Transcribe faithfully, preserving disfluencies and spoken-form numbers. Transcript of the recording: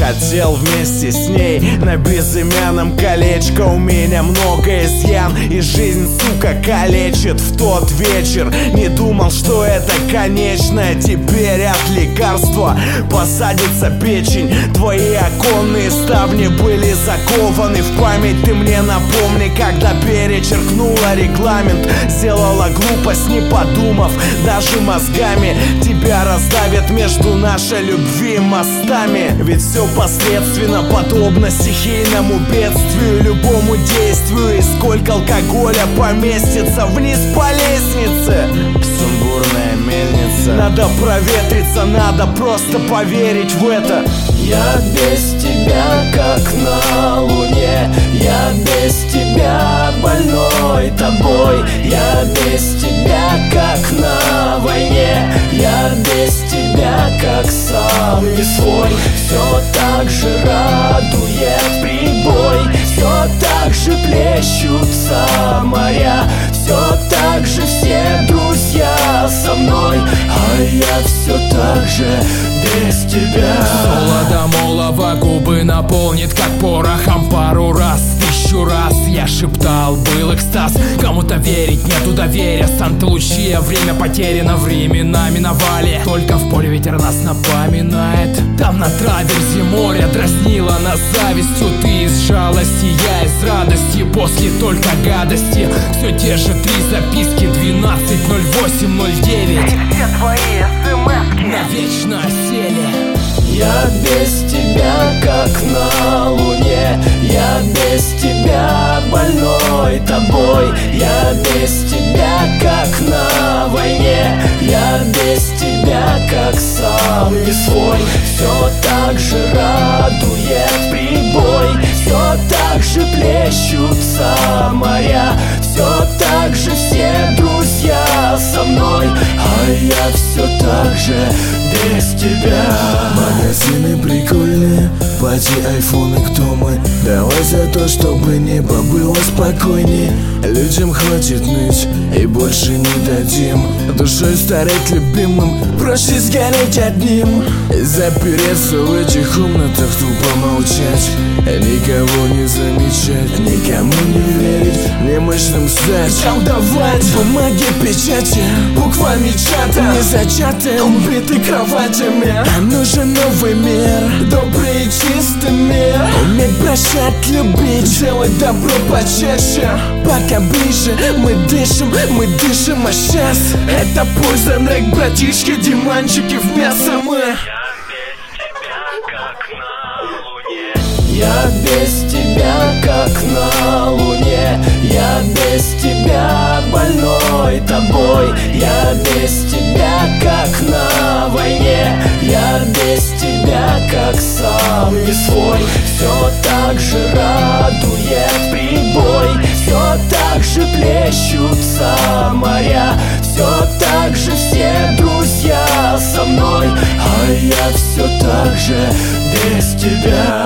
хотел вместе с ней на безымянном колечко. У меня много изъян, и жизнь, сука, калечит. В тот вечер не думал, что это конечное. Теперь от лекарства посадится печень. Твои оконные ставни были закованы в память. Ты мне напомни, когда перечеркнула регламент. Сделала глупость, не подумав даже мозгами. Тебя раздавит между нашей любви мостами. Ведь все последственно подобно стихийному бедствию. Любому действию, и сколько алкоголя поместится вниз по лестнице. Сумбурная мельница. Надо проветриться, надо просто поверить в это. Я без тебя как на луне, я без тебя больной тобой, я без тебя как на войне, я без тебя как сам не свой. Все так же радует прибой, все так же плещутся моря, все так же все друзья со мной, а я все так же без тебя. Солодом олова губы наполнит, как порохом пару раз. Тысячу раз я шептал, был экстаз. Кому-то верить, нету доверия. Санта-Лучия, время потеряно, времена миновали. Только в поле ветер нас напоминает. Там на траверзе море дразнило нас завистью. Ты из жалости, я из радости. После только гадости. Все те же три записки: двенадцать ноль восемь ноль девять. И все твои смски навечно осели. Я без тебя как на луне, я без тебя больной тобой, я без тебя как на войне, я без тебя как сам не свой. Все так же радует прибой, все так же плещутся моря, все так же все друзья со мной, а я все так же без тебя. Магазины прикольные, пати, айфоны, кто мы? Давай за то, чтобы небо было спокойнее. Людям хватит ныть и больше не дадим. Душой стать любимым, проще сгореть одним. И запереться в этих комнатах, тупо молчать, никого не замечать, никому не верить, немощным стать, колдовать бумаги, печати, буквами чата, не зачатым, убиты кроватями. Нам нужен новый мир, добрый и чистый мир. Уметь прощать, любить, делать добро почаще. Пока ближе мы дышим, мы дышим, а сейчас это Poison Rec, братишки, диманчики в мясо мы. Я без тебя как на луне, я без тебя больной тобой, я без тебя как на войне, я без тебя как сам не свой. Все так же радует прибой, все так же плещутся моря, все так же все друзья со мной, а я все так же без тебя.